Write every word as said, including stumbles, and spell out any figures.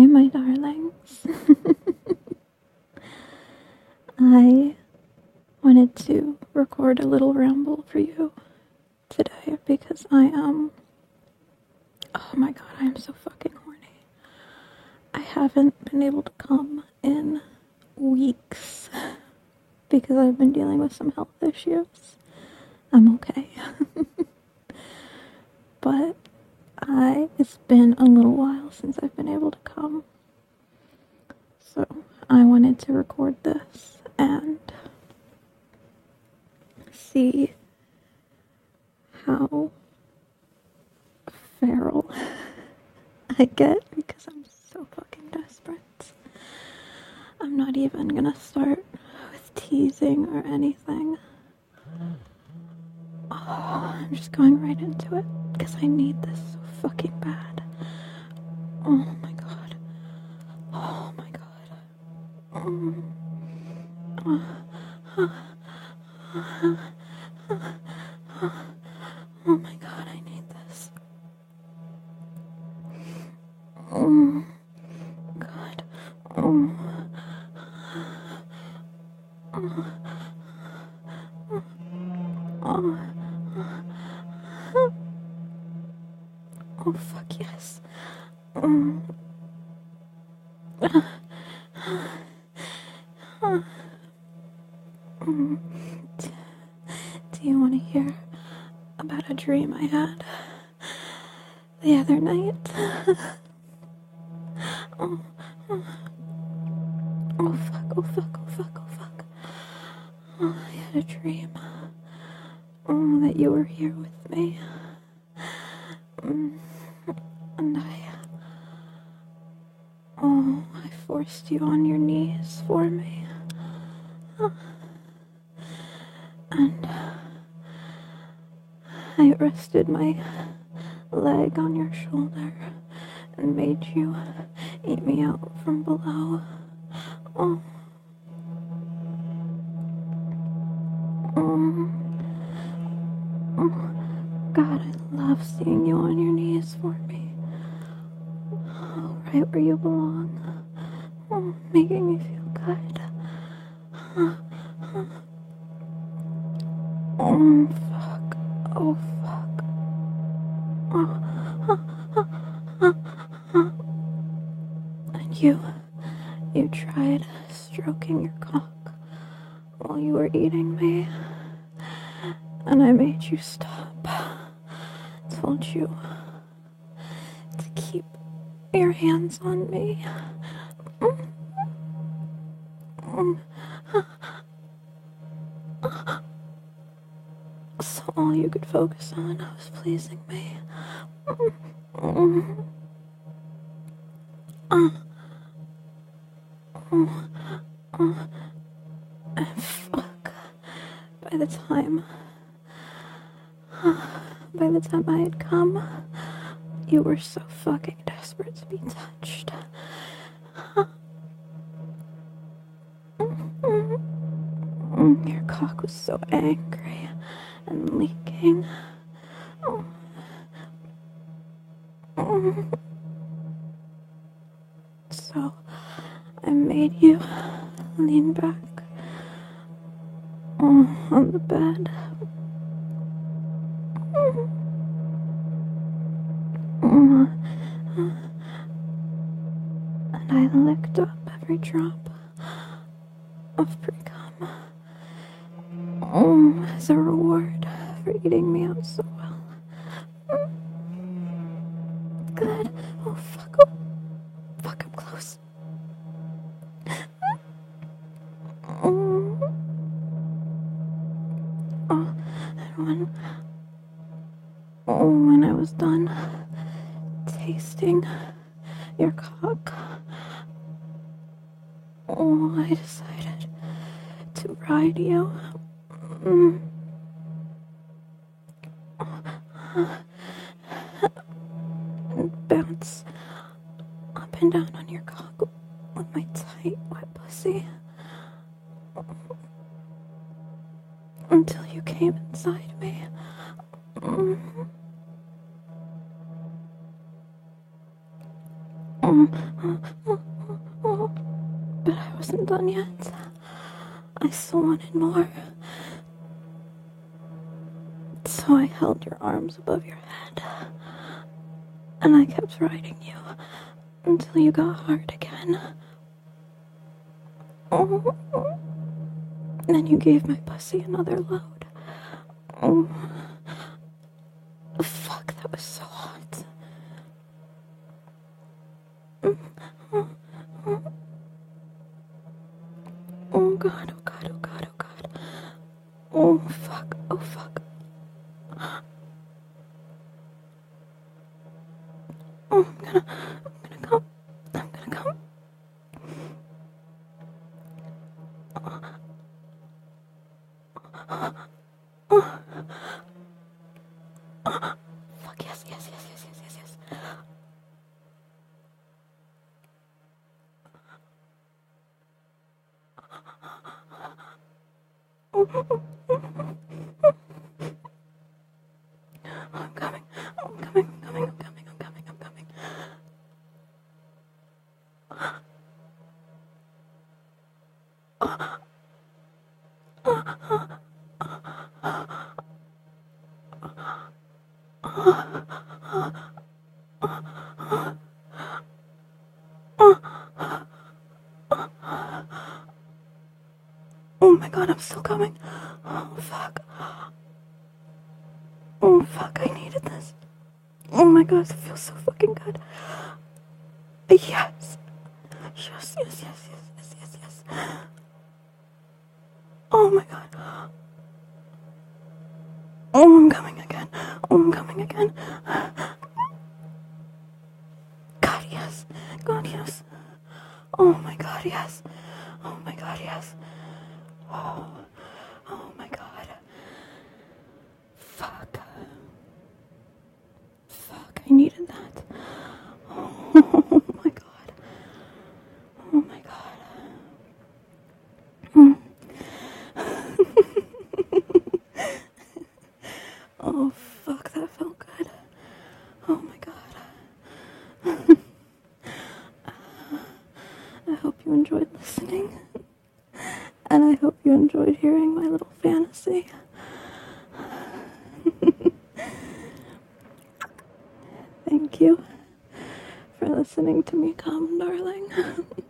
my darlings. I wanted to record a little ramble for you today because I am, oh my god, I am so fucking horny. I haven't been able to come in weeks because I've been dealing with some health issues. I'm okay. But I, it's been a little while since I've been able to come. So I wanted to record this and see how feral I get because I'm so fucking desperate. I'm not even gonna start with teasing or anything. Oh, I'm just going right into it because I need this so fucking bad. Oh my god. Oh my god. Mm. Oh. Oh. Oh my god, I need this. Oh god. Oh. Oh. Oh. Oh fuck yes. Um. Um. Do you want to hear about a dream I had the other night? Oh, oh, oh fuck, oh fuck, oh fuck, oh fuck. Oh, I had a dream. Oh, that you were here with me. Um, and I, oh, I forced you on your knees for me. Oh. And I rested my leg on your shoulder and made you eat me out from below. Oh. Oh. Oh. God, I love seeing you on your knees for me. Oh, right where you belong. Oh, making me feel good. Oh, oh fuck. Oh, fuck. Oh, oh, oh, oh, oh. And you, you tried stroking your cock while you were eating me. And I made you stop. Told you to keep your hands on me. So all you could focus on was pleasing me. And fuck. By the time By the time I had come, you were so fucking desperate to be touched. Your cock was so angry and leaking. So I made you lean back on the bed. And I licked up every drop of pre-cum um, as a reward for eating me out so well. Good. Oh, fuck. Oh, fuck, I'm close. Oh, oh, and when, oh, when I was done tasting your cock, oh, I decided to ride you. Mm. And bounce up and down on your cock with my tight, wet pussy until you came inside me. Mm. But I wasn't done yet. I still wanted more. So I held your arms above your head. And I kept riding you until you got hard again. Oh. Then you gave my pussy another load. Oh. Fuck, that was so hot. Oh god, oh god, oh god, oh god. Oh fuck, oh fuck. Oh, I'm gonna, I'm gonna come. I'm gonna come. Fuck, yes, yes, yes, yes, yes, yes, yes. I'm coming, I'm coming, I'm coming, I'm coming, I'm coming, I'm coming. Oh my god, I'm still coming. Oh fuck. Oh fuck, I needed this. Oh my god, it feels so fucking good. Yes. Yes, yes, yes, yes, yes, yes, yes. Oh my god. Oh, I'm coming again. Oh, I'm coming again. God, yes. God, yes. Oh my god, yes. Oh my god, yes. Oh, oh my god. Fuck. Fuck, I needed that. Oh my god. Oh my god. Mm. Oh fuck, that felt good. Oh my god. I hope you enjoyed listening. And I hope you enjoyed hearing my little fantasy. Thank you for listening to me come, darling.